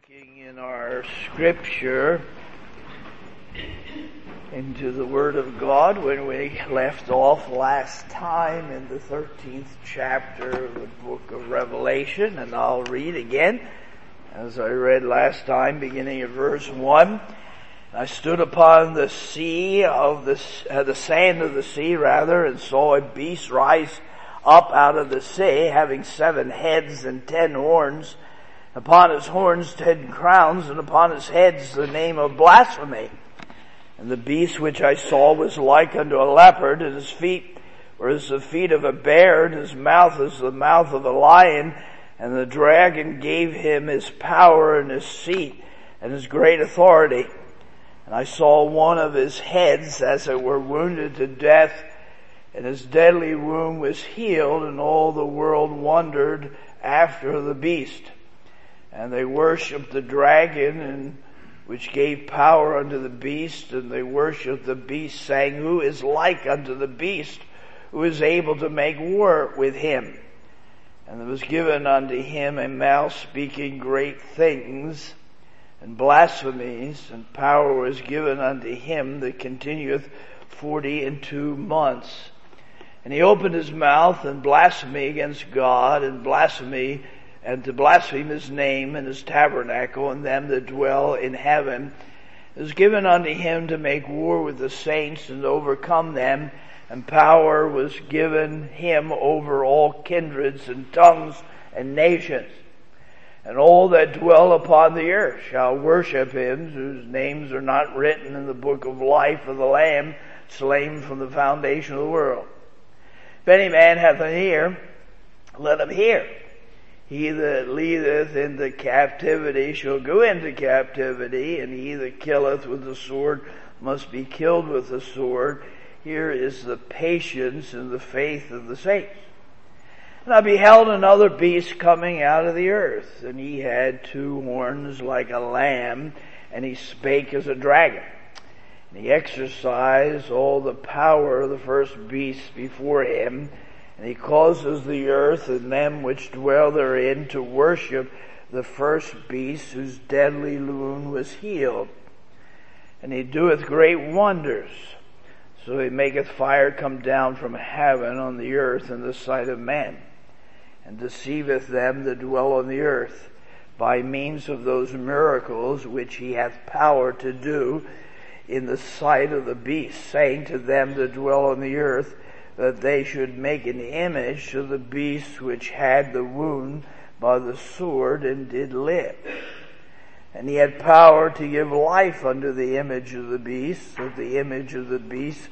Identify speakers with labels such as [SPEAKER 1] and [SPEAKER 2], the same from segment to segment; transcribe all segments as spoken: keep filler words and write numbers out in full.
[SPEAKER 1] Looking in our scripture into the Word of God when we left off last time in the thirteenth chapter of the book of Revelation, and I'll read again as I read last time, beginning at verse one. I stood upon the sea of the, uh, the sand of the sea rather, and saw a beast rise up out of the sea, having seven heads and ten horns. Upon his horns ten crowns, and upon his heads the name of blasphemy. And the beast which I saw was like unto a leopard, and his feet were as the feet of a bear, and his mouth as the mouth of a lion. And the dragon gave him his power and his seat and his great authority. And I saw one of his heads as it were wounded to death, and his deadly wound was healed, and all the world wondered after the beast. And they worshipped the dragon, and which gave power unto the beast, and they worshipped the beast, saying, Who is like unto the beast, who is able to make war with him? And there was given unto him a mouth speaking great things and blasphemies, and power was given unto him that continueth forty and two months. And he opened his mouth and blasphemy against God, and blasphemy and to blaspheme his name and his tabernacle and them that dwell in heaven. It was given unto him to make war with the saints and to overcome them, and power was given him over all kindreds and tongues and nations. And all that dwell upon the earth shall worship him, whose names are not written in the book of life of the Lamb, slain from the foundation of the world. If any man hath an ear, let him hear. He that leadeth into captivity shall go into captivity, and he that killeth with the sword must be killed with the sword. Here is the patience and the faith of the saints. And I beheld another beast coming out of the earth, and he had two horns like a lamb, and he spake as a dragon. And he exercised all the power of the first beast before him, and he causes the earth and them which dwell therein to worship the first beast, whose deadly wound was healed. And he doeth great wonders. So he maketh fire come down from heaven on the earth in the sight of men, and deceiveth them that dwell on the earth by means of those miracles which he hath power to do in the sight of the beast, saying to them that dwell on the earth, that they should make an image of the beast which had the wound by the sword and did live. And he had power to give life unto the image of the beast, that the image of the beast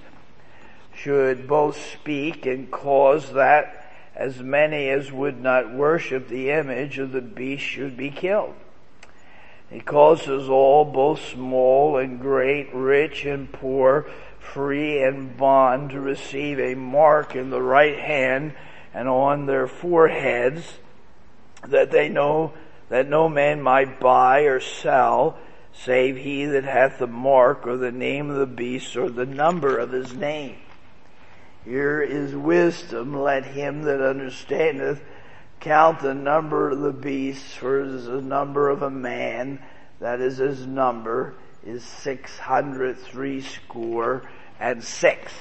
[SPEAKER 1] should both speak and cause that as many as would not worship the image of the beast should be killed. He causes all, both small and great, rich and poor, free and bond, to receive a mark in the right hand and on their foreheads, that they know that no man might buy or sell, save he that hath the mark or the name of the beast or the number of his name. Here is wisdom. Let him that understandeth count the number of the beast, for it is the number of a man, that is his number, is six hundred threescore and six.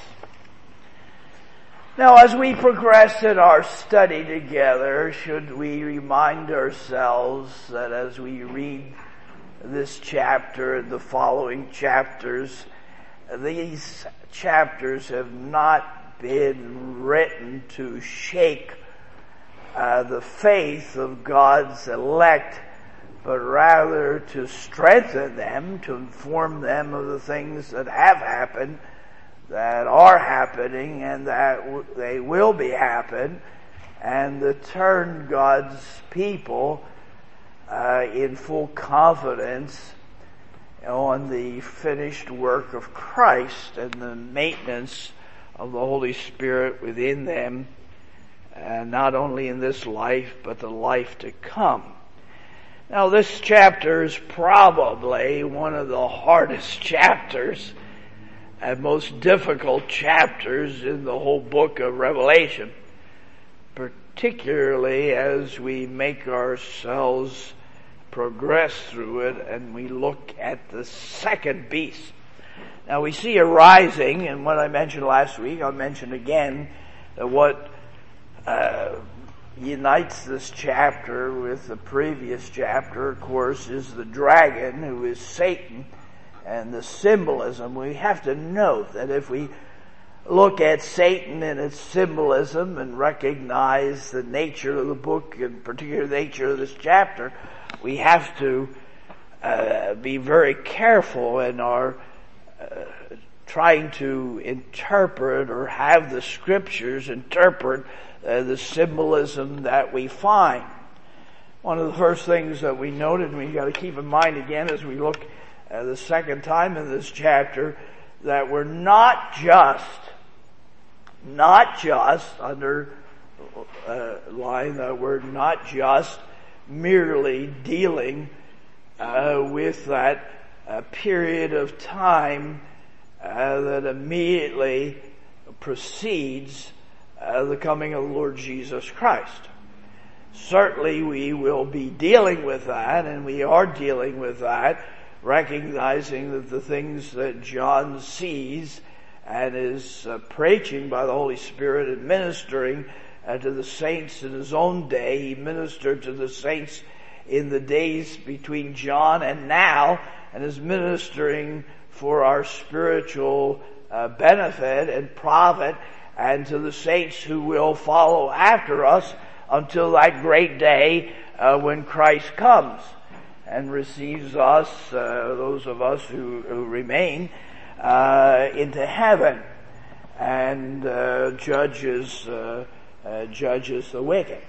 [SPEAKER 1] Now, as we progress in our study together, should we remind ourselves that as we read this chapter and the following chapters, these chapters have not been written to shake uh, the faith of God's elect, but rather to strengthen them, to inform them of the things that have happened, that are happening, and that w- they will be happen, and to turn God's people uh, in full confidence on the finished work of Christ and the maintenance of the Holy Spirit within them, uh, not only in this life, but the life to come. Now, this chapter is probably one of the hardest chapters and most difficult chapters in the whole book of Revelation, particularly as we make ourselves progress through it, and we look at the second beast. Now we see a rising, and what I mentioned last week, I'll mention again, that what uh, unites this chapter with the previous chapter, of course, is the dragon, who is Satan, and the symbolism. We have to note that if we look at Satan and its symbolism and recognize the nature of the book, and particular nature of this chapter, we have to uh, be very careful in our uh, trying to interpret or have the scriptures interpret uh, the symbolism that we find. One of the first things that we noted, and we've got to keep in mind again as we look uh, the second time in this chapter, that we're not just, not just, under uh, line that we're not just merely dealing uh, with that uh, period of time uh, that immediately precedes uh, the coming of the Lord Jesus Christ. Certainly we will be dealing with that, and we are dealing with that, recognizing that the things that John sees and is uh, preaching by the Holy Spirit and ministering uh, to the saints in his own day. He ministered to the saints in the days between John and now, and is ministering for our spiritual uh, benefit and profit, and to the saints who will follow after us until that great day uh, when Christ comes and receives us, uh, those of us who, who remain, uh, into heaven, and uh, judges uh, uh, judges the wicked.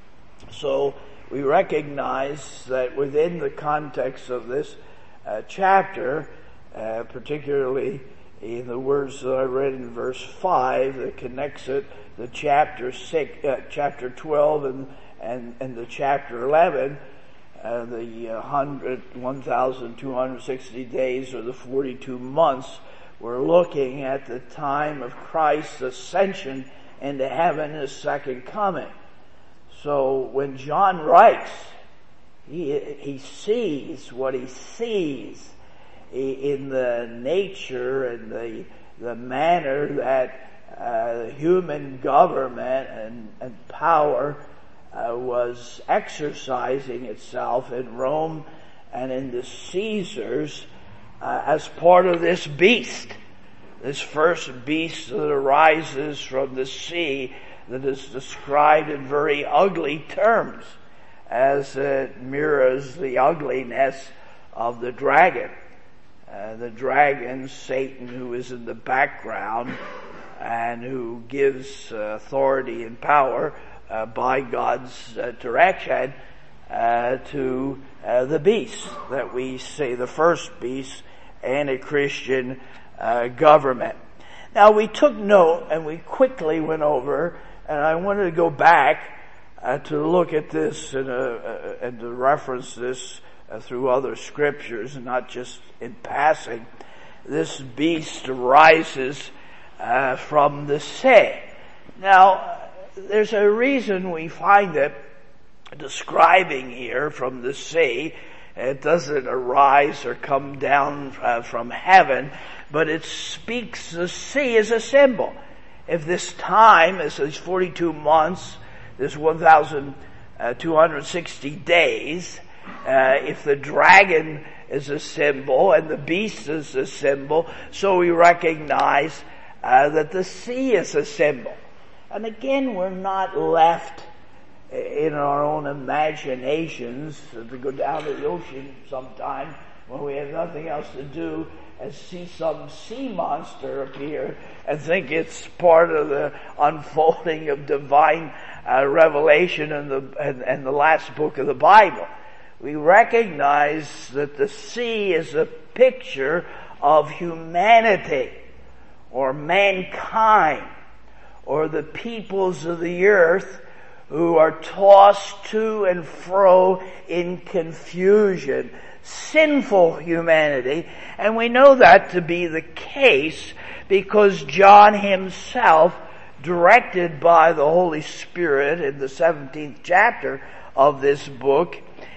[SPEAKER 1] So we recognize that within the context of this uh, chapter, uh, particularly in the words that I read in verse five, that connects it, the chapter six, uh, chapter twelve, and and and the chapter eleven. Uh, the uh, hundred, one thousand two hundred sixty days, or the forty-two months, we're looking at the time of Christ's ascension into heaven, his second coming. So when John writes, he, he sees what he sees in the nature and the, the manner that uh, human government and, and power Uh, was exercising itself in Rome and in the Caesars uh, as part of this beast, this first beast that arises from the sea, that is described in very ugly terms as it mirrors the ugliness of the dragon. Uh, the dragon, Satan, who is in the background and who gives uh, authority and power Uh, by God's uh, direction uh, to uh, the beast that we say, the first beast, and a Christian uh, government. Now we took note and we quickly went over, and I wanted to go back uh, to look at this and, uh, uh, and to reference this uh, through other scriptures, and not just in passing. This beast rises uh, from the sea. Now, there's a reason we find it describing here from the sea. It doesn't arise or come down uh, from heaven, but it speaks, the sea is a symbol. If this time is these forty-two months, this one thousand two hundred sixty days, uh, if the dragon is a symbol and the beast is a symbol, so we recognize uh, that the sea is a symbol. And again, we're not left in our own imaginations to go down to the ocean sometime when we have nothing else to do and see some sea monster appear and think it's part of the unfolding of divine uh, revelation in the, in, in the last book of the Bible. We recognize that the sea is a picture of humanity or mankind, or the peoples of the earth who are tossed to and fro in confusion. Sinful humanity. And we know that to be the case because John himself, directed by the Holy Spirit in the seventeenth chapter of this book,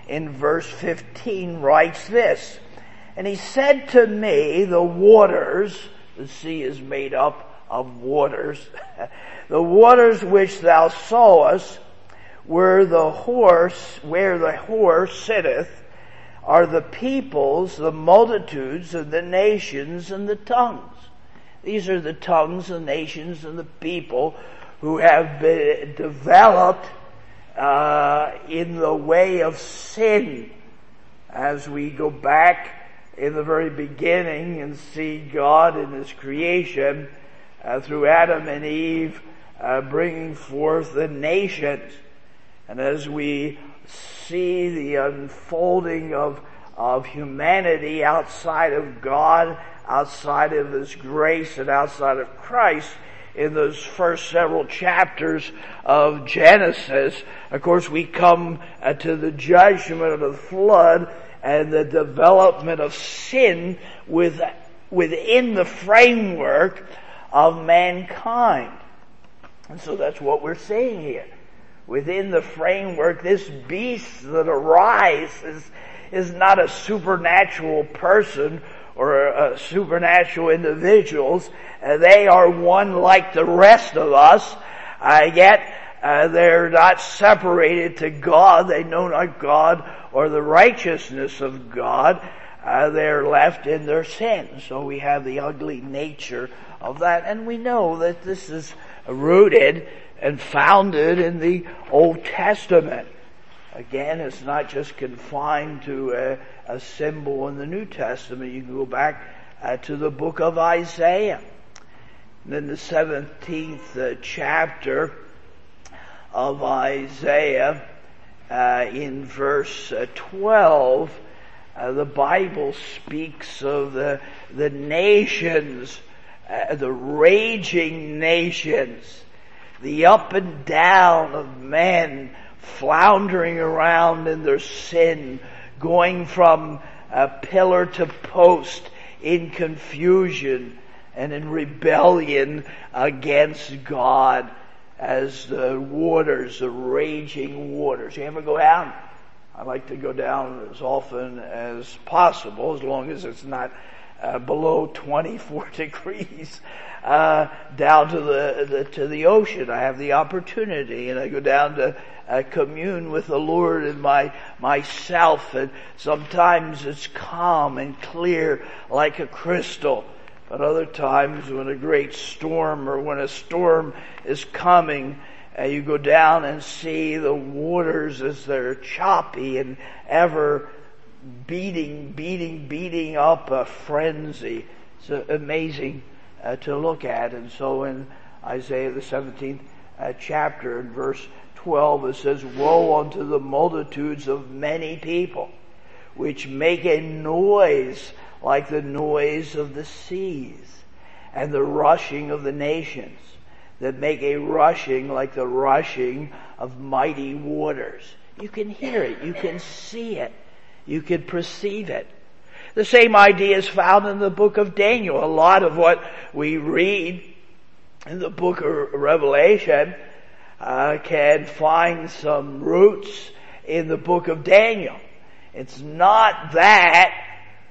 [SPEAKER 1] in verse fifteen writes this, "And he said to me, the waters," the sea is made up of waters, "the waters which thou sawest, where the horse, where the horse sitteth, are the peoples, the multitudes of the nations and the tongues." These are the tongues, the nations, and the people who have been developed uh, in the way of sin. As we go back in the very beginning and see God in His creation uh, through Adam and Eve uh, bringing forth the nations. And as we see the unfolding of, of humanity outside of God, outside of His grace and outside of Christ, in those first several chapters of Genesis, of course we come uh, to the judgment of the flood and the development of sin with, within the framework of mankind. And so that's what we're seeing here. Within the framework, this beast that arises is not a supernatural person or uh, supernatural individuals. Uh, they are one like the rest of us, uh, yet uh, they're not separated to God. They know not God or the righteousness of God. Uh, they're left in their sin. So we have the ugly nature of that. And we know that this is rooted and founded in the Old Testament. Again, it's not just confined to a, a symbol in the New Testament. You can go back uh, to the book of Isaiah. And in the seventeenth uh, chapter of Isaiah, uh, in verse uh, twelve, uh, the Bible speaks of the, the nations, uh, the raging nations, the up and down of men floundering around in their sin, going from uh, pillar to post in confusion and in rebellion against God, as the waters, the raging waters. You ever go down? I like to go down as often as possible, as long as it's not uh, below twenty-four degrees, uh, down to the, the to the ocean. I have the opportunity, and I go down to uh, commune with the Lord and my myself. And sometimes it's calm and clear like a crystal. But other times when a great storm or when a storm is coming, uh, you go down and see the waters as they're choppy and ever beating, beating, beating up a frenzy. It's amazing uh, to look at. And so in Isaiah the seventeenth uh, chapter in verse twelve it says, "Woe unto the multitudes of many people, which make a noise like the noise of the seas, and the rushing of the nations, that make a rushing like the rushing of mighty waters." You can hear it, you can see it, you can perceive it. The same idea is found in the book of Daniel. A lot of what we read in the book of Revelation uh, can find some roots in the book of Daniel. It's not that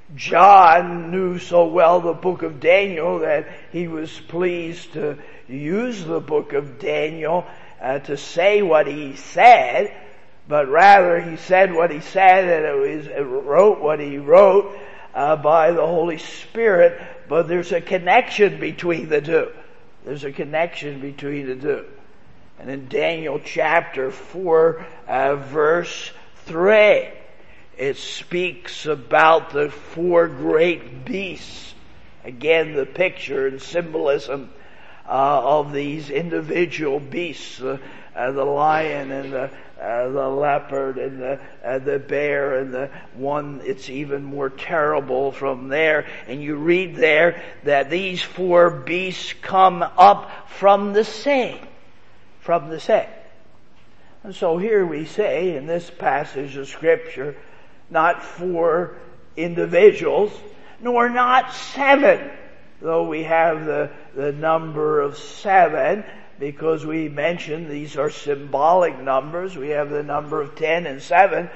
[SPEAKER 1] John knew so well the book of Daniel that he was pleased to use the book of Daniel uh, to say what he said, but rather he said what he said and it was, it wrote what he wrote uh, by the Holy Spirit. But there's a connection between the two. There's a connection between the two. And in Daniel chapter four, uh, verse three, it speaks about the four great beasts. Again, the picture and symbolism uh, of these individual beasts, uh, uh, the lion and the, uh, the leopard and the, uh, the bear and the one it's even more terrible from there. And you read there that these four beasts come up from the sea. From the sea. And so here we say in this passage of Scripture, not four individuals, nor not seven, though we have the, the number of seven, because we mentioned these are symbolic numbers. We have the number of ten and seven,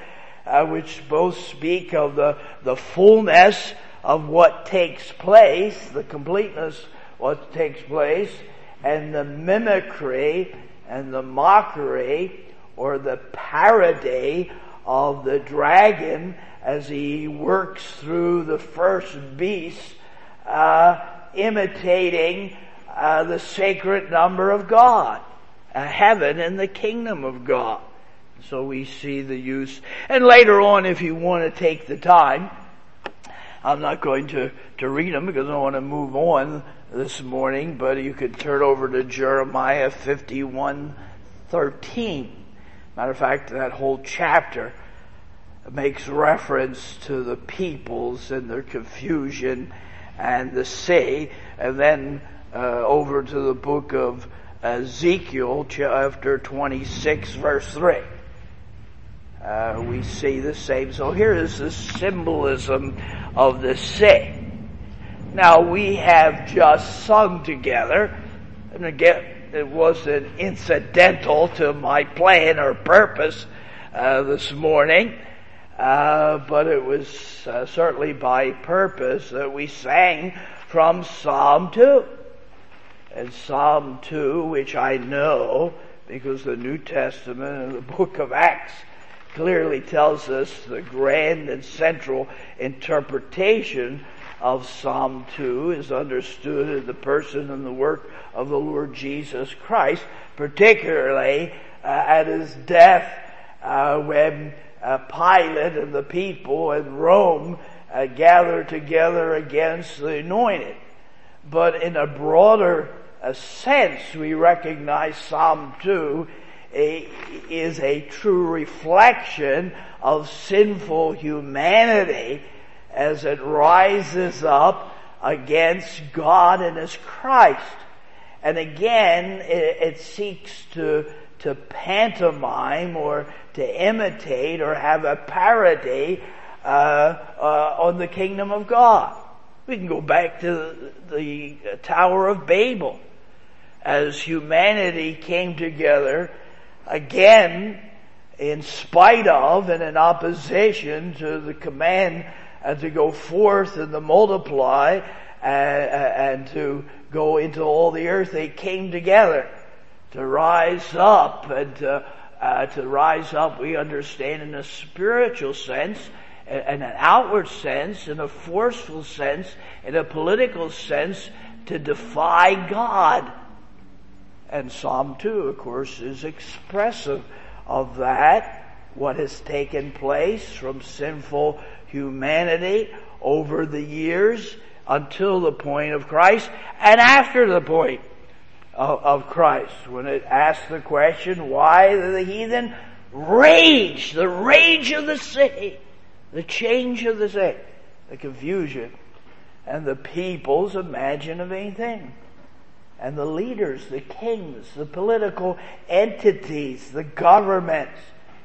[SPEAKER 1] uh, which both speak of the, the fullness of what takes place, the completeness of what takes place, and the mimicry and the mockery or the parody of the dragon as he works through the first beast, uh, imitating uh, the sacred number of God, uh, heaven and the kingdom of God. So we see the use. And later on, if you want to take the time, I'm not going to, to read them because I want to move on this morning, but you could turn over to Jeremiah fifty-one thirteen. Matter of fact, that whole chapter makes reference to the peoples and their confusion and the sea. And then uh, over to the book of Ezekiel, chapter twenty-six, verse three. Uh, we see the same. So here is the symbolism of the sea. Now we have just sung together, and again, it wasn't incidental to my plan or purpose uh, this morning, uh, but it was uh, certainly by purpose that we sang from Psalm two. And Psalm two, which I know because the New Testament and the book of Acts clearly tells us the grand and central interpretation of Psalm two is understood in the person and the work of the Lord Jesus Christ, particularly uh, at his death uh, when uh, Pilate and the people in Rome uh, gathered together against the anointed. But in a broader uh, sense, we recognize Psalm two a, is a true reflection of sinful humanity as it rises up against God and His Christ. And again, it, it seeks to, to pantomime or to imitate or have a parody uh, uh, on the kingdom of God. We can go back to the, the Tower of Babel. As humanity came together, again, in spite of and in opposition to the command and to go forth and to multiply and, and to go into all the earth, they came together to rise up and to, uh, to rise up, we understand, in a spiritual sense, in an outward sense, in a forceful sense, in a political sense, to defy God. And Psalm two, of course, is expressive of that, what has taken place from sinful humanity over the years until the point of Christ and after the point of, of Christ, when it asks the question, why the heathen rage, the rage of the sea, the change of the sea, the confusion, and the peoples imagine of anything. And the leaders, the kings, the political entities, the governments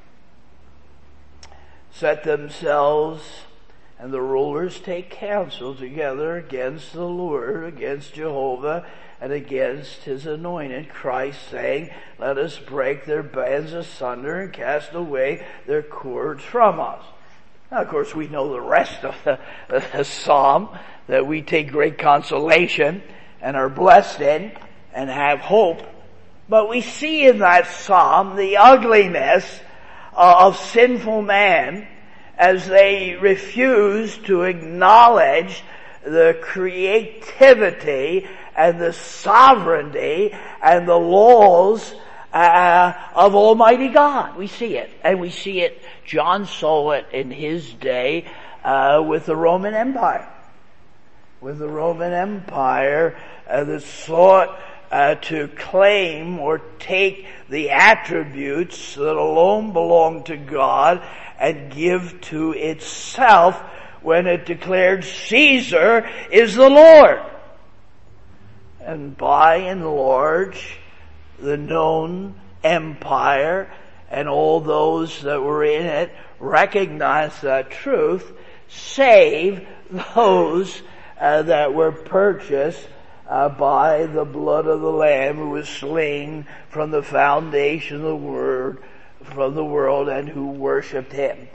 [SPEAKER 1] set themselves, and the rulers take counsel together against the Lord, against Jehovah, and against His anointed Christ, saying, let us break their bands asunder and cast away their cords from us. Now, of course, we know the rest of the, the psalm, that we take great consolation and are blessed in and have hope. But we see in that psalm the ugliness of sinful man as they refuse to acknowledge the creativity and the sovereignty and the laws uh, of Almighty God. We see it. And we see it, John saw it in his day uh, with the Roman Empire. With the Roman Empire uh, that sought uh, to claim or take the attributes that alone belong to God and give to itself when it declared Caesar is the Lord. And by and large, the known empire and all those that were in it recognized that truth, save those uh, that were purchased uh, by the blood of the Lamb who was slain from the foundation of the word, from the world, and who worshipped Him.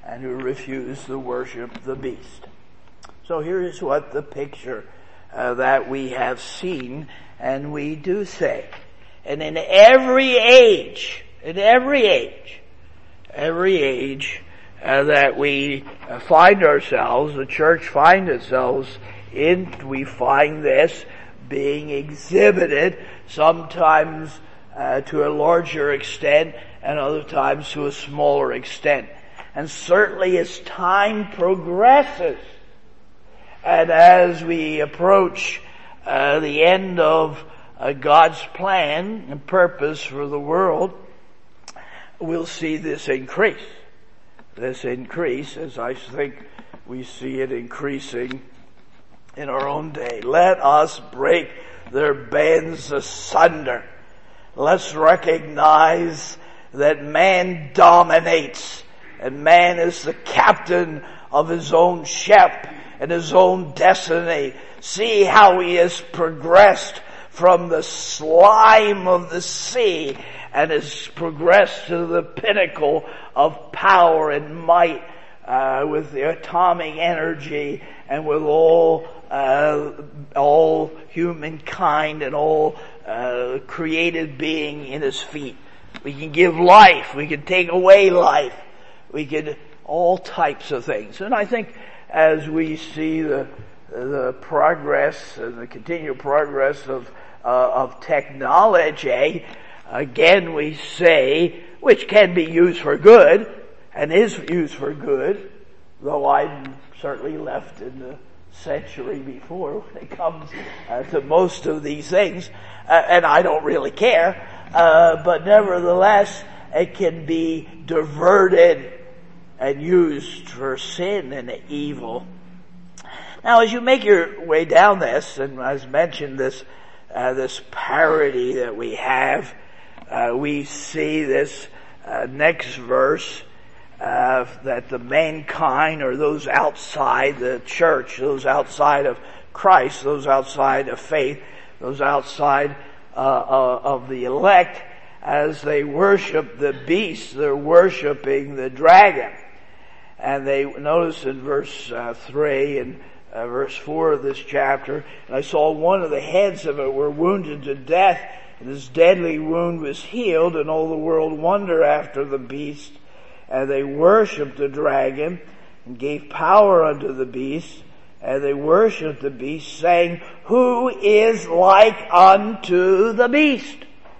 [SPEAKER 1] and who refuse to worship the beast. So here is what the picture uh, that we have seen, and we do say. And in every age, in every age, every age uh, that we uh, find ourselves, the church finds itself in, we find this being exhibited, sometimes uh, to a larger extent and other times to a smaller extent. And certainly as time progresses, and as we approach uh, the end of uh, God's plan and purpose for the world, we'll see this increase. This increase, as I think we see it increasing in our own day. Let us break their bands asunder. Let's recognize that man dominates, and man is the captain of his own ship and his own destiny. See how he has progressed from the slime of the sea and has progressed to the pinnacle of power and might uh, with the atomic energy and with all uh, all humankind and all uh, created being in his feet. We can give life. We can take away life. We can all types of things. And I think as we see the the progress and the continued progress of uh, of technology, again we say, which can be used for good and is used for good, though I'm certainly left in the century before when it comes uh, to most of these things, uh, and I don't really care, uh, but nevertheless it can be diverted and used for sin and evil. Now, as you make your way down this, and as mentioned, this uh, this parody that we have, uh, we see this uh, next verse uh, that the mankind, or those outside the church, those outside of Christ, those outside of faith, those outside uh, uh, of the elect, as they worship the beast, they're worshiping the dragon. And they notice in verse uh, three and uh, verse four of this chapter, and I saw one of the heads of it were wounded to death, and his deadly wound was healed, and all the world wondered after the beast. And they worshipped the dragon and gave power unto the beast, and they worshipped the beast, saying, Who is like unto the beast?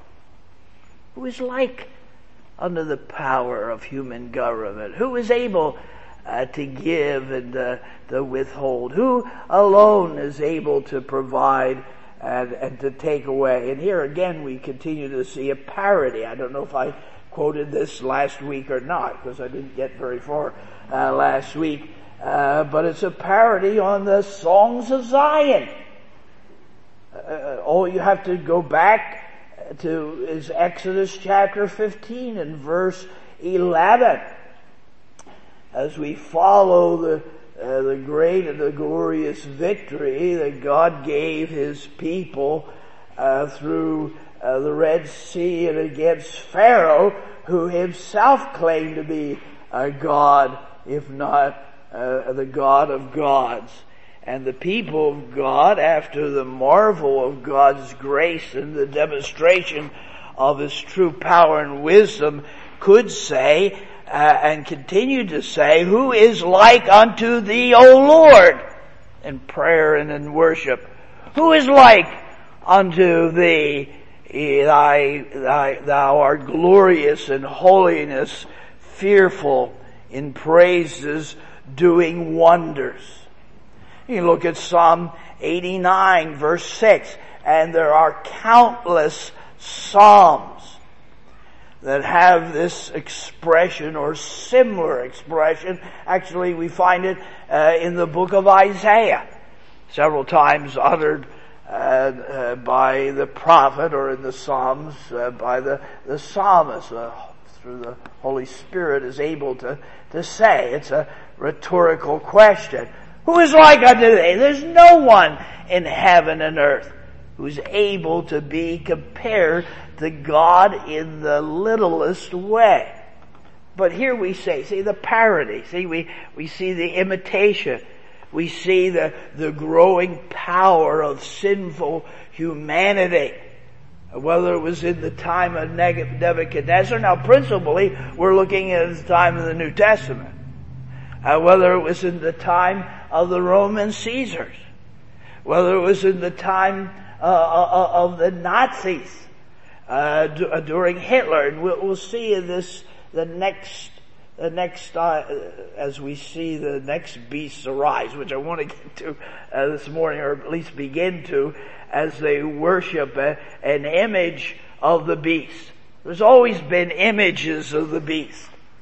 [SPEAKER 1] Who is like under the power of human government? Who is able uh, to give and uh, to withhold? Who alone is able to provide and, and to take away? And here again we continue to see a parody. I don't know if I quoted this last week or not, because I didn't get very far uh, last week. Uh, but it's a parody on the songs of Zion. Uh, all you have to go back to is Exodus chapter fifteen and verse eleven. As we follow the uh, the great and the glorious victory that God gave His people uh, through uh, the Red Sea and against Pharaoh, who himself claimed to be a God, if not uh, the God of gods. And the people of God, after the marvel of God's grace and the demonstration of His true power and wisdom, could say uh, and continue to say, Who is like unto thee, O Lord? In prayer and in worship. Who is like unto thee? Thy, thy, thou art glorious in holiness, fearful in praises, doing wonders. You look at Psalm eighty-nine verse six, and there are countless psalms that have this expression or similar expression. Actually, we find it uh, in the book of Isaiah, several times uttered uh, uh, by the prophet, or in the Psalms uh, by the, the psalmist, uh, through the Holy Spirit is able to, to say. It's a rhetorical question. Who is like unto thee? There's no one in heaven and earth who's able to be compared to God in the littlest way. but here we say, see the parody, see we, we see the imitation, we see the, the growing power of sinful humanity. Whether it was in the time of Nebuchadnezzar, now principally we're looking at the time of the New Testament. Uh, whether it was in the time of the Roman Caesars, whether it was in the time uh, of the Nazis, uh, d- during Hitler, and we'll, we'll see in this the next, the next uh, as we see the next beasts arise, which I want to get to uh, this morning, or at least begin to, as they worship a, an image of the beast. There's always been images of the beast.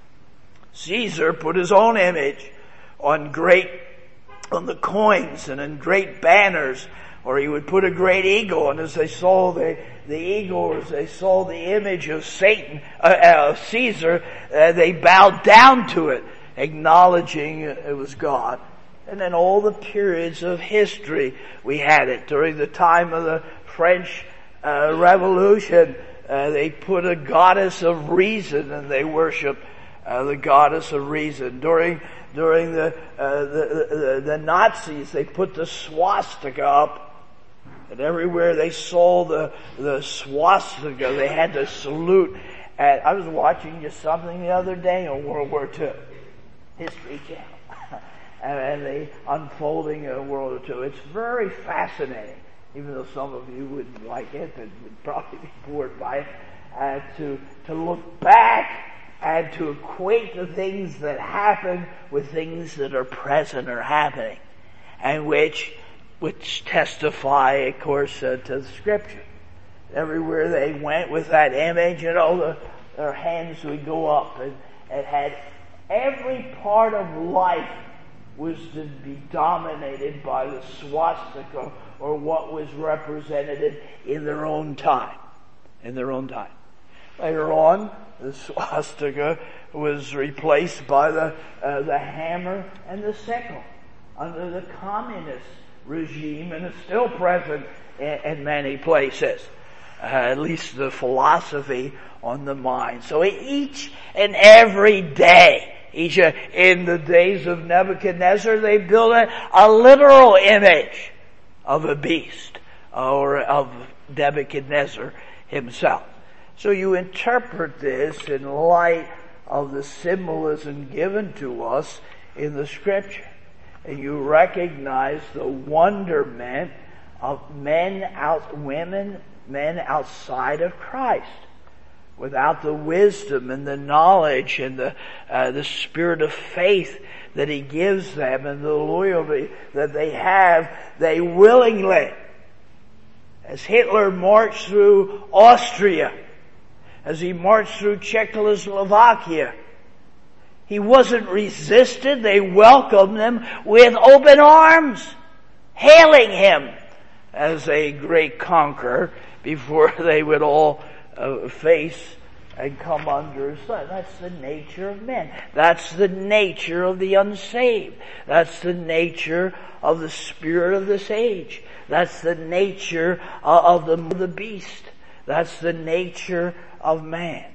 [SPEAKER 1] Caesar put his own image on great, on the coins and in great banners, or he would put a great eagle, and as they saw the, the eagle, or as they saw the image of Satan, uh, uh, Caesar, uh, they bowed down to it, acknowledging it was God. And in all the periods of history, we had it. During the time of the French uh, Revolution, uh, they put a goddess of reason, and they worshiped uh, the goddess of reason. During during the, uh, the, the the Nazis, they put the swastika up, and everywhere they saw the the swastika, they had to salute. And I was watching just something the other day on World War Two, History Channel. And the unfolding of World War Two. It's very fascinating, even though some of you wouldn't like it, but would probably be bored by it, uh, to, to look back and to equate the things that happen with things that are present or happening, and which, which testify, of course, uh, to the Scripture. Everywhere they went with that image, you know, the, their hands would go up, and it had every part of life was to be dominated by the swastika, or what was represented in their own time. In their own time. Later on, the swastika was replaced by the uh, the hammer and the sickle under the communist regime, and it's still present in, in many places. Uh, at least the philosophy on the mind. So each and every day, Each, uh, in the days of Nebuchadnezzar, they built a, a literal image of a beast, or of Nebuchadnezzar himself. So you interpret this in light of the symbolism given to us in the Scripture, and you recognize the wonderment of men out, women, men outside of Christ. Without the wisdom and the knowledge and the uh, the spirit of faith that He gives them, and the loyalty that they have, they willingly, as Hitler marched through Austria, as he marched through Czechoslovakia, he wasn't resisted. They welcomed him with open arms, hailing him as a great conqueror before they would all Uh, face and come under His Son. That's the nature of men. That's the nature of the unsaved. That's the nature of the spirit of this age. That's the nature uh, of the, the beast. That's the nature of man.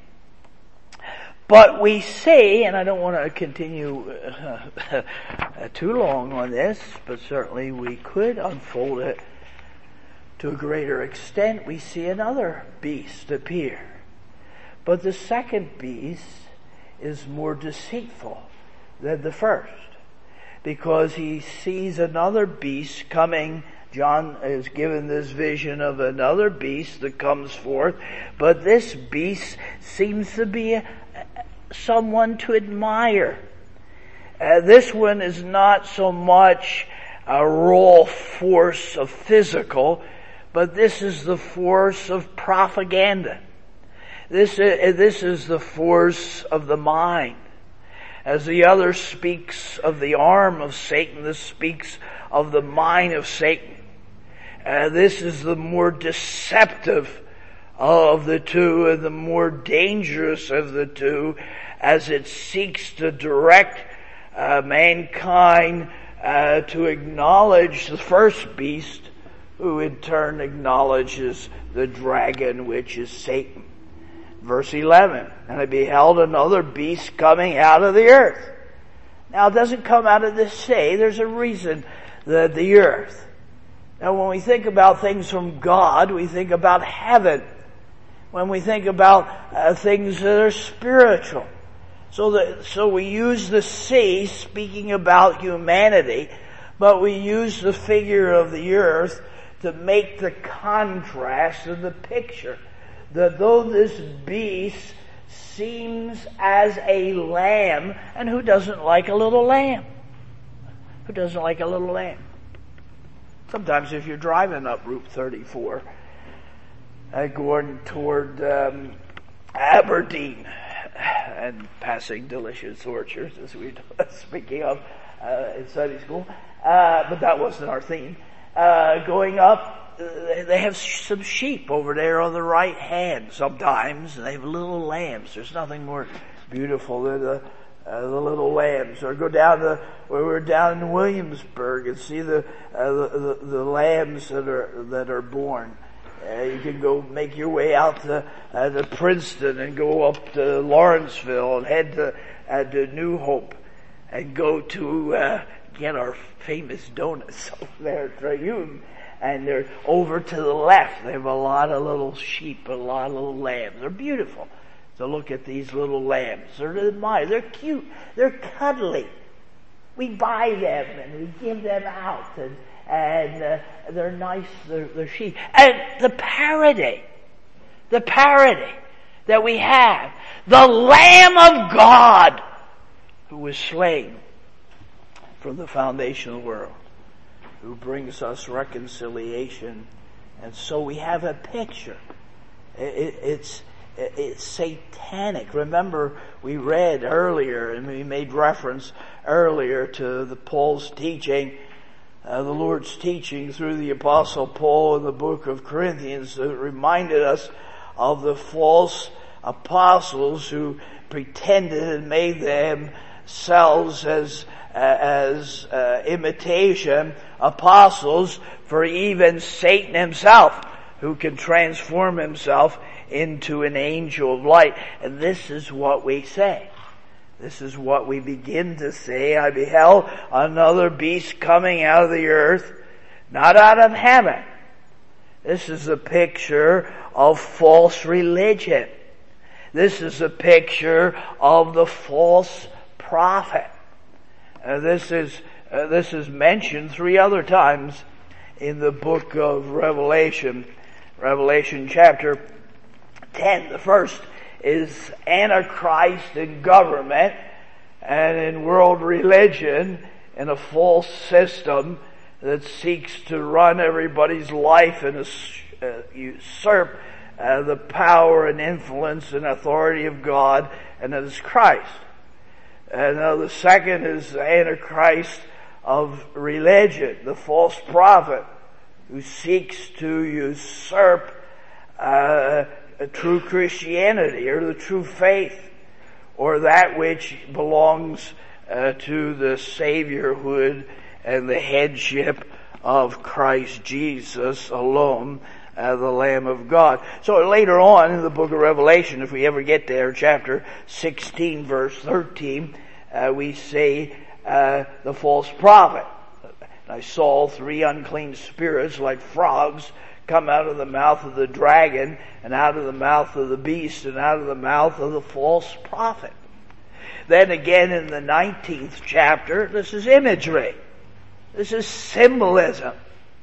[SPEAKER 1] But we see, and I don't want to continue uh, too long on this, but certainly we could unfold it to a greater extent. We see another beast appear. But the second beast is more deceitful than the first, because he sees another beast coming. John is given this vision of another beast that comes forth, but this beast seems to be a, someone to admire. Uh, this one is not so much a raw force of physical, but this is the force of propaganda. This is, this is the force of the mind. As the other speaks of the arm of Satan, this speaks of the mind of Satan. Uh, this is the more deceptive of the two, and the more dangerous of the two, as it seeks to direct uh, mankind uh, to acknowledge the first beast, who in turn acknowledges the dragon, which is Satan. Verse eleven, and I beheld another beast coming out of the earth. Now it doesn't come out of the sea. There's a reason that the earth. Now when we think about things from God, we think about heaven. When we think about uh, things that are spiritual. So that, so we use the sea speaking about humanity, but we use the figure of the earth to make the contrast of the picture. That though this beast seems as a lamb, and who doesn't like a little lamb? Who doesn't like a little lamb? Sometimes if you're driving up Route thirty-four, uh, going toward um, Aberdeen, and passing delicious orchards, as we were speaking of uh, in Sunday school, uh, but that wasn't our theme. Uh, going up, uh, they have some sheep over there on the right hand sometimes, and they have little lambs. There's nothing more beautiful than the, uh, the little lambs. Or go down to, where we're down in Williamsburg and see the, uh, the, the, the lambs that are, that are born. Uh, you can go make your way out to, uh, to Princeton and go up to Lawrenceville and head to, uh, to New Hope and go to, uh, get our famous donuts over there at Trayune. And they're over to the left. They have a lot of little sheep, a lot of little lambs. They're beautiful to look at these little lambs. They're admired. They're cute. They're cuddly. We buy them and we give them out, and and uh, they're nice. They're, they're sheep. And the parody, the parody that we have, the Lamb of God who was slain from the foundation of the world, who brings us reconciliation. And so we have a picture. It, it's, it's satanic. Remember, we read earlier, and we made reference earlier to the Paul's teaching, uh, the Lord's teaching through the Apostle Paul in the book of Corinthians, that reminded us of the false apostles who pretended and made themselves as uh, as uh, imitation apostles for even Satan himself, who can transform himself into an angel of light. And this is what we say. This is what we begin to say. I beheld another beast coming out of the earth, not out of heaven. This is a picture of false religion. This is a picture of the false prophet. Uh, this is uh, this is mentioned three other times in the book of Revelation. Revelation chapter ten. The first is Antichrist in government and in world religion, in a false system that seeks to run everybody's life and uh, usurp uh, the power and influence and authority of God, and that is Christ. And uh, the second is the Antichrist of religion, the false prophet who seeks to usurp uh, a true Christianity or the true faith, or that which belongs uh, to the saviorhood and the headship of Christ Jesus alone, uh, the Lamb of God. So later on in the book of Revelation, if we ever get there, chapter sixteen, verse thirteen, uh, we say uh, the false prophet. I saw three unclean spirits like frogs come out of the mouth of the dragon, and out of the mouth of the beast, and out of the mouth of the false prophet. Then again in the nineteenth chapter, this is imagery. This is symbolism.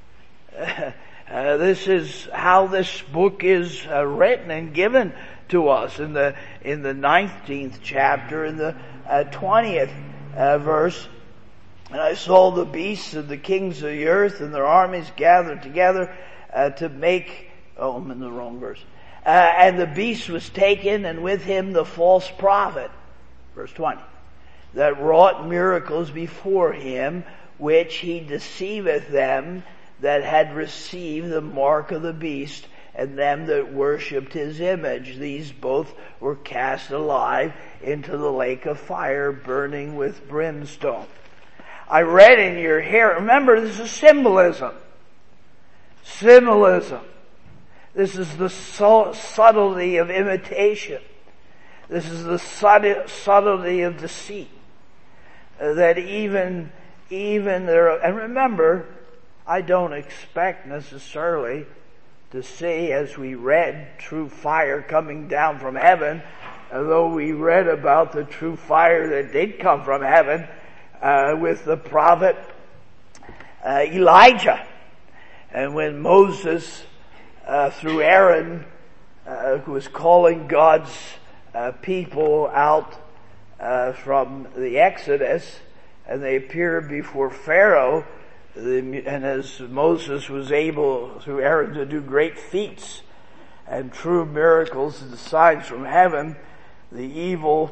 [SPEAKER 1] Uh, uh, this is how this book is uh, written and given to us in the in the nineteenth chapter, in the uh, twentieth uh, verse. And I saw the beasts of the kings of the earth and their armies gathered together uh, to make. Oh, I'm in the wrong verse. Uh, and the beast was taken, and with him the false prophet, verse twenty, that wrought miracles before him, which he deceiveth them that had received the mark of the beast, and them that worshipped his image. These both were cast alive into the lake of fire, burning with brimstone. I read in your hearing, remember this is symbolism. Symbolism. This is the subtlety of imitation. This is the subtlety of deceit. Uh, that even, even there, and remember, I don't expect necessarily to see, as we read, true fire coming down from heaven, although we read about the true fire that did come from heaven uh, with the prophet uh, Elijah. And when Moses, uh, through Aaron, uh, who was calling God's uh, people out uh, from the Exodus, and they appeared before Pharaoh, and as Moses was able, through Aaron, to do great feats and true miracles and signs from heaven, the evil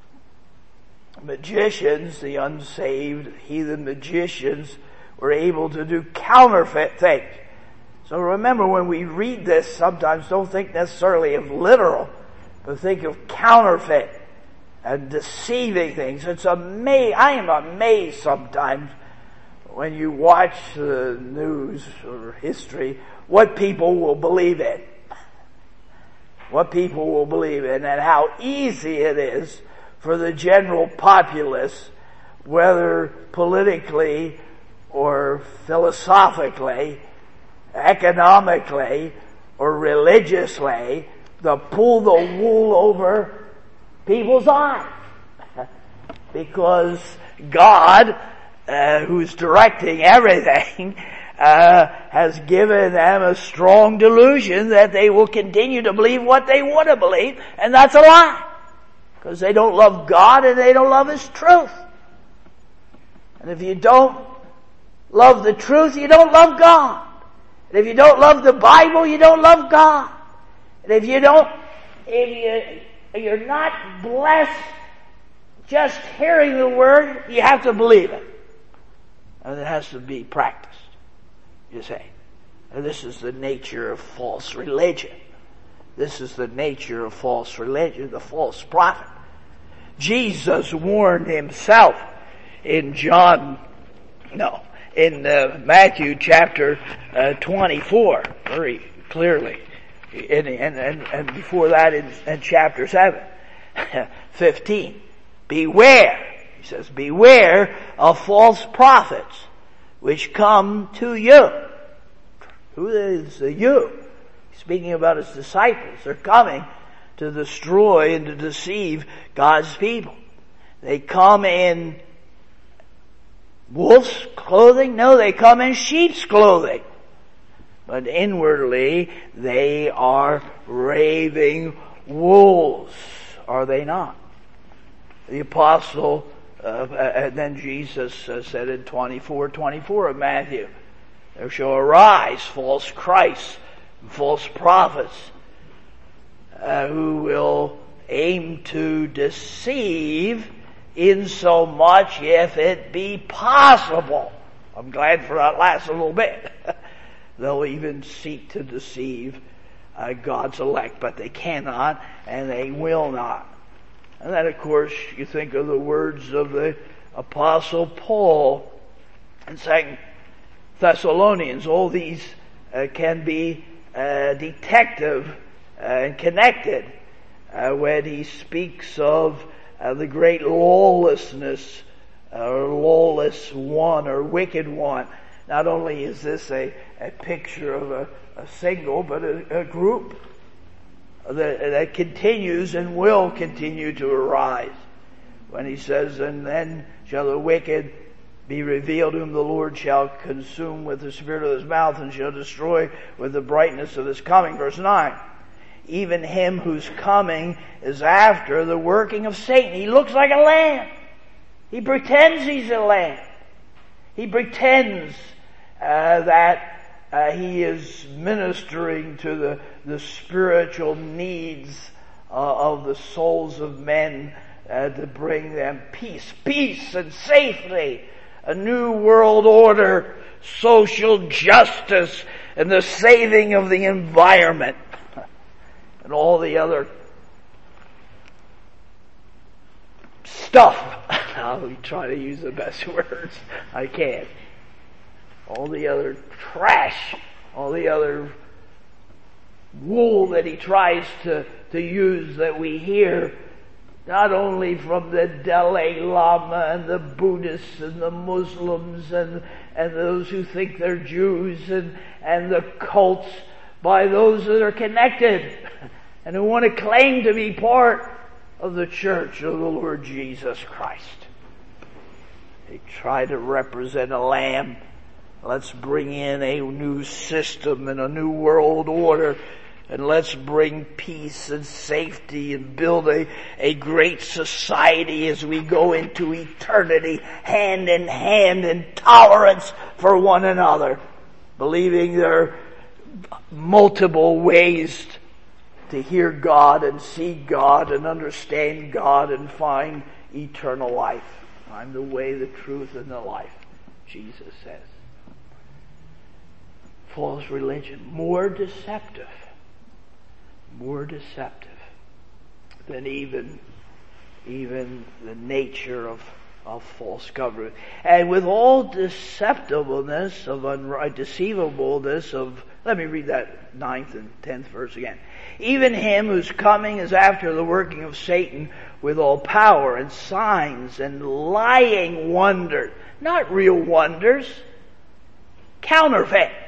[SPEAKER 1] magicians, the unsaved heathen magicians, were able to do counterfeit things. So remember, when we read this, sometimes don't think necessarily of literal, but think of counterfeit and deceiving things. It's amazing. I am amazed sometimes when you watch the news or history, what people will believe in. What people will believe in, and how easy it is for the general populace, whether politically or philosophically, economically or religiously, to pull the wool over people's eyes. Because God, uh, who's directing everything, uh, has given them a strong delusion that they will continue to believe what they want to believe, and that's a lie. Because they don't love God and they don't love His truth. And if you don't love the truth, you don't love God. And if you don't love the Bible, you don't love God. And if you don't, if you, you're not blessed just hearing the Word, you have to believe it. And it has to be practiced, you say. And this is the nature of false religion. This is the nature of false religion, the false prophet. Jesus warned Himself in John, no, in uh, Matthew chapter uh, twenty-four, very clearly. And, and, and, and before that in, in chapter seven, fifteen. Beware, He says, beware of false prophets which come to you. Who is the you? Speaking about His disciples. They're coming to destroy and to deceive God's people. They come in wolf's clothing? No, they come in sheep's clothing. But inwardly, they are raving wolves. Are they not? The apostle, uh, and then Jesus uh, said in twenty-four twenty-four of Matthew, there shall arise false Christs, false prophets, uh, who will aim to deceive in so much if it be possible. I'm glad for that last little bit. They'll even seek to deceive uh, God's elect, but they cannot and they will not. And then, of course, you think of the words of the Apostle Paul in Second Thessalonians. All these uh, can be uh, detective uh, and connected uh, when he speaks of uh, the great lawlessness uh, or lawless one or wicked one. Not only is this a, a picture of a, a single, but a, a group that, that continues and will continue to arise. When he says, and then shall the wicked be revealed, whom the Lord shall consume with the spirit of His mouth and shall destroy with the brightness of His coming. Verse nine. Even him whose coming is after the working of Satan. He looks like a lamb. He pretends he's a lamb. He pretends uh, that uh, he is ministering to the, the spiritual needs uh, of the souls of men uh, to bring them peace, peace and safety, a new world order, social justice, and the saving of the environment. And all the other stuff. I'll try to use the best words I can. All the other trash, all the other wool that he tries to, to use that we hear not only from the Dalai Lama and the Buddhists and the Muslims and, and those who think they're Jews and, and the cults, by those that are connected and who want to claim to be part of the church of the Lord Jesus Christ. They try to represent a lamb. Let's bring in a new system and a new world order, and let's bring peace and safety and build a, a great society as we go into eternity, hand in hand in tolerance for one another, believing there are multiple ways to hear God and see God and understand God and find eternal life. I'm the way, the truth, and the life, Jesus says. False religion, more deceptive, more deceptive than even, even the nature of, of false government. And with all deceptiveness of unright, deceivableness of, let me read that ninth and tenth verse again. Even him whose coming is after the working of Satan with all power and signs and lying wonders, not real wonders, counterfeit.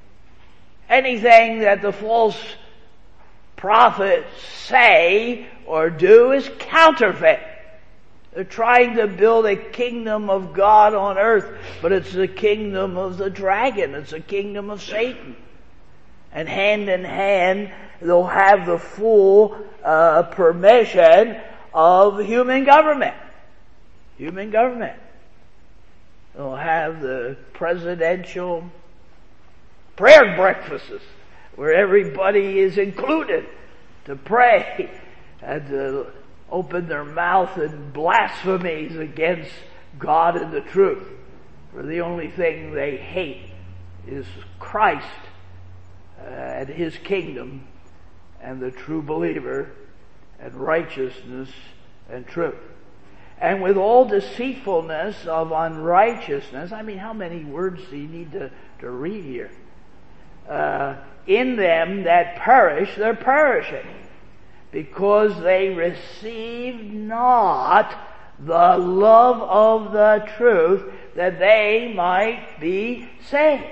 [SPEAKER 1] Anything that the false prophets say or do is counterfeit. They're trying to build a kingdom of God on earth, but it's the kingdom of the dragon. It's the kingdom of Satan. And hand in hand, they'll have the full uh, permission of human government. Human government. They'll have the presidential prayer breakfasts where everybody is included to pray and to open their mouth in blasphemies against God and the truth. For the only thing they hate is Christ uh, and His kingdom and the true believer and righteousness and truth. And with all deceitfulness of unrighteousness, I mean, how many words do you need to, to read here? Uh, in them that perish, they're perishing, because they receive not the love of the truth, that they might be saved.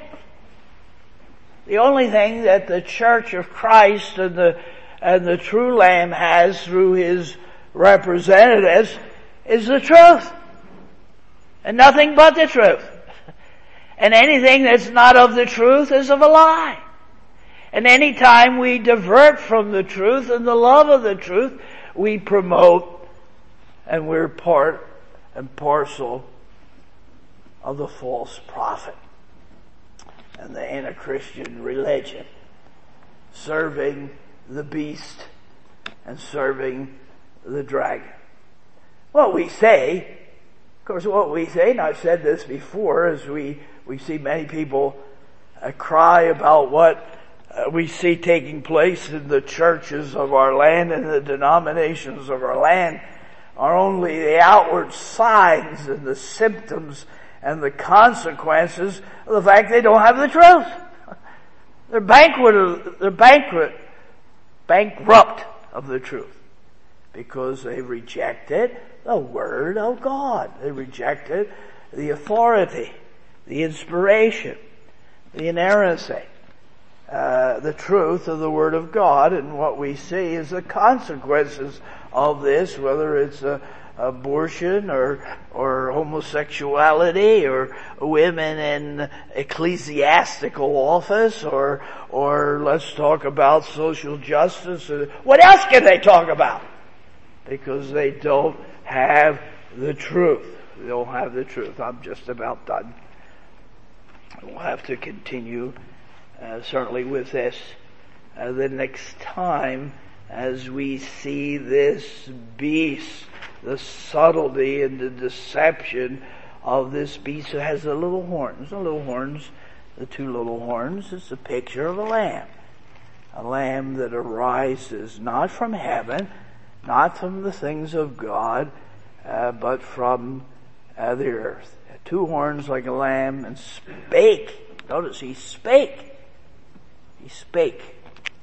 [SPEAKER 1] The only thing that the Church of Christ and the and the true Lamb has through His representatives is the truth, and nothing but the truth. And anything that's not of the truth is of a lie. And any time we divert from the truth and the love of the truth, we promote, and we're part and parcel of the false prophet and the anti-Christian religion, serving the beast and serving the dragon. What we say, of course, what we say, and I've said this before, as we we see many people uh, cry about what uh, we see taking place in the churches of our land and the denominations of our land are only the outward signs and the symptoms and the consequences of the fact they don't have the truth. They're bankrupt, they're bankrupt, bankrupt of the truth because they rejected the Word of God. They rejected the authority, the inspiration, the inerrancy, uh, the truth of the Word of God. And what we see is the consequences of this, whether it's a abortion or or homosexuality or women in ecclesiastical office or or let's talk about social justice. What else can they talk about? Because they don't have the truth. They don't have the truth. I'm just about done. We'll have to continue uh, certainly with this uh, the next time as we see this beast, the subtlety and the deception of this beast who has the little horns. The little horns, the two little horns, is a picture of a lamb. A lamb that arises not from heaven, not from the things of God, uh, but from uh, the earth. Two horns like a lamb, and spake. Notice he spake. He spake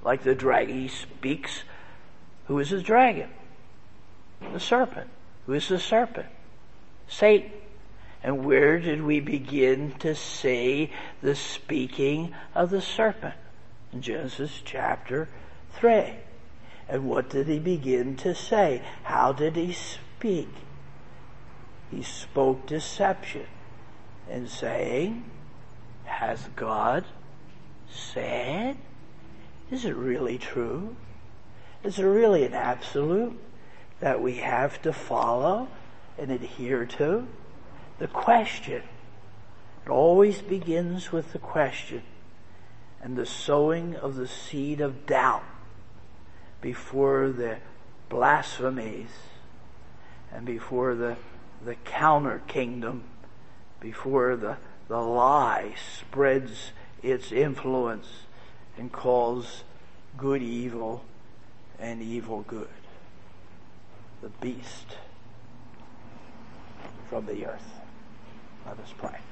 [SPEAKER 1] like the dragon. He speaks. Who is the dragon? The serpent. Who is the serpent? Satan. And where did we begin to see the speaking of the serpent? In Genesis chapter three. And what did he begin to say? How did he speak? He spoke deception and saying, has God said? Is it really true? Is it really an absolute that we have to follow and adhere to? The question. It always begins with the question and the sowing of the seed of doubt before the blasphemies and before the, the counter kingdom, before the, the lie spreads its influence and calls good evil and evil good. The beast from the earth. Let us pray.